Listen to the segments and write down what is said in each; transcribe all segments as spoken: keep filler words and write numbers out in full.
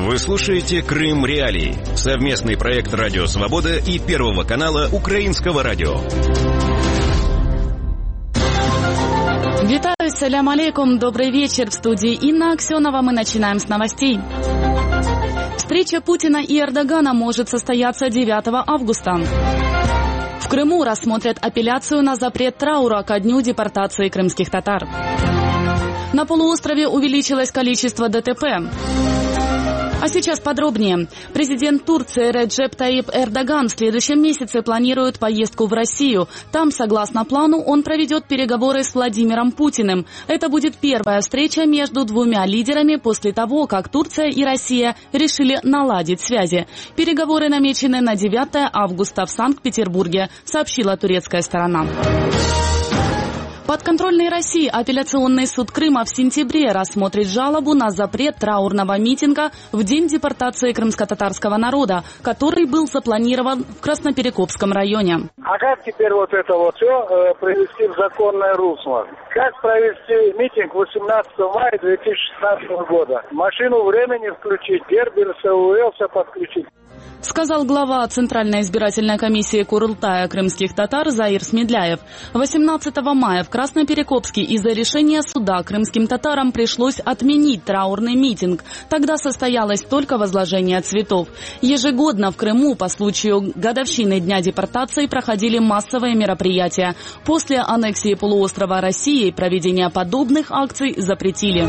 Вы слушаете «Крым Реалии» — совместный проект «Радио Свобода» и Первого канала Украинского радио. Витаю, салям алейкум, добрый вечер. В студии Инна Аксенова. Мы начинаем с новостей. Встреча Путина и Эрдогана может состояться девятого августа. В Крыму рассмотрят апелляцию на запрет траура ко дню депортации крымских татар. На полуострове увеличилось количество ДТП. А сейчас подробнее. Президент Турции Реджеп Таyyip Эрдоган в следующем месяце планирует поездку в Россию. Там, согласно плану, он проведет переговоры с Владимиром Путиным. Это будет первая встреча между двумя лидерами после того, как Турция и Россия решили наладить связи. Переговоры намечены на девятого августа в Санкт-Петербурге, сообщила турецкая сторона. Подконтрольный России апелляционный суд Крыма в сентябре рассмотрит жалобу на запрет траурного митинга в день депортации крымско-татарского народа, который был запланирован в Красноперекопском районе. А как теперь вот это вот все э, привести в законное русло? Как провести митинг восемнадцатого мая две тысячи шестнадцатого года? Машину времени включить, Герберса, Уэлса подключить. Сказал глава Центральной избирательной комиссии Курултая крымских татар Заир Смедляев. восемнадцатого мая в Красноперекопске из-за решения суда крымским татарам пришлось отменить траурный митинг. Тогда состоялось только возложение цветов. Ежегодно в Крыму по случаю годовщины Дня депортации проходили массовые мероприятия. После аннексии полуострова Россией проведение подобных акций запретили.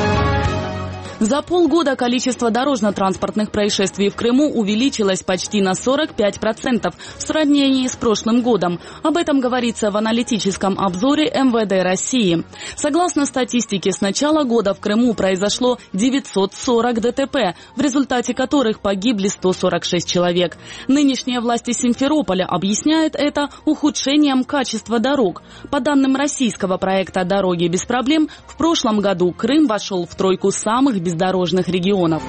За полгода количество дорожно-транспортных происшествий в Крыму увеличилось почти на сорок пять процентов в сравнении с прошлым годом. Об этом говорится в аналитическом обзоре эм вэ дэ России. Согласно статистике, с начала года в Крыму произошло девятьсот сорок ДТП, в результате которых погибли сто сорок шесть человек. Нынешние власти Симферополя объясняют это ухудшением качества дорог. По данным российского проекта «Дороги без проблем», в прошлом году Крым вошел в тройку самых безопасных бездорожных регионов.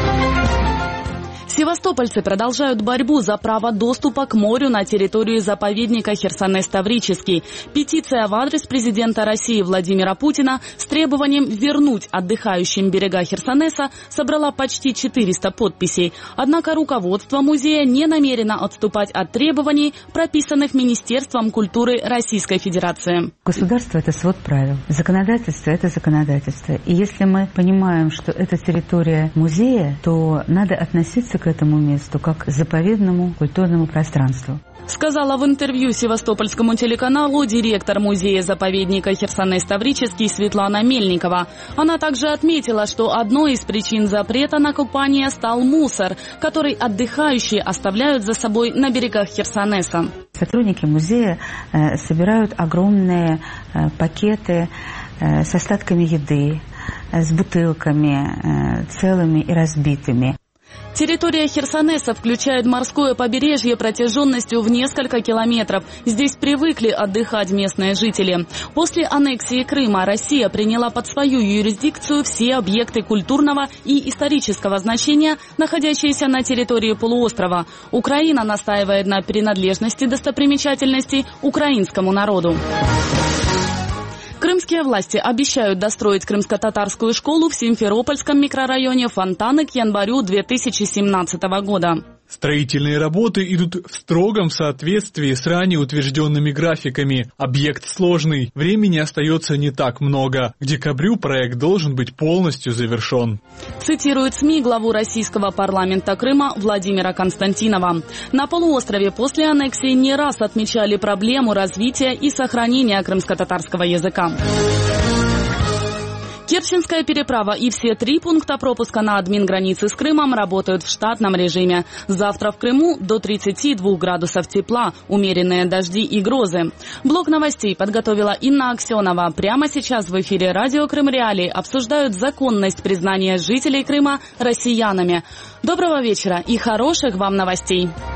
Севастопольцы продолжают борьбу за право доступа к морю на территорию заповедника Херсонес-Таврический. Петиция в адрес президента России Владимира Путина с требованием вернуть отдыхающим берега Херсонеса собрала почти четыреста подписей. Однако руководство музея не намерено отступать от требований, прописанных Министерством культуры Российской Федерации. Государство – это свод правил. Законодательство – это законодательство. И если мы понимаем, что это территория музея, то надо относиться к к этому месту как к заповедному культурному пространству. Сказала в интервью севастопольскому телеканалу директор музея-заповедника Херсонес-Таврический Светлана Мельникова. Она также отметила, что одной из причин запрета на купание стал мусор, который отдыхающие оставляют за собой на берегах Херсонеса. Сотрудники музея э, собирают огромные э, пакеты э, с остатками еды, э, с бутылками э, целыми и разбитыми. Территория Херсонеса включает морское побережье протяженностью в несколько километров. Здесь привыкли отдыхать местные жители. После аннексии Крыма Россия приняла под свою юрисдикцию все объекты культурного и исторического значения, находящиеся на территории полуострова. Украина настаивает на принадлежности достопримечательностей украинскому народу. Крымские власти обещают достроить крымско-татарскую школу в Симферопольском микрорайоне Фонтаны к январю две тысячи семнадцатого года. Строительные работы идут в строгом соответствии с ранее утвержденными графиками. Объект сложный, времени остается не так много. К декабрю проект должен быть полностью завершен. Цитирует СМИ главу российского парламента Крыма Владимира Константинова. На полуострове после аннексии не раз отмечали проблему развития и сохранения крымско-татарского языка. Керченская переправа и все три пункта пропуска на админгранице с Крымом работают в штатном режиме. Завтра в Крыму до тридцати двух градусов тепла, умеренные дожди и грозы. Блок новостей подготовила Инна Аксенова. Прямо сейчас в эфире радио «Крым Реалии» обсуждают законность признания жителей Крыма россиянами. Доброго вечера и хороших вам новостей!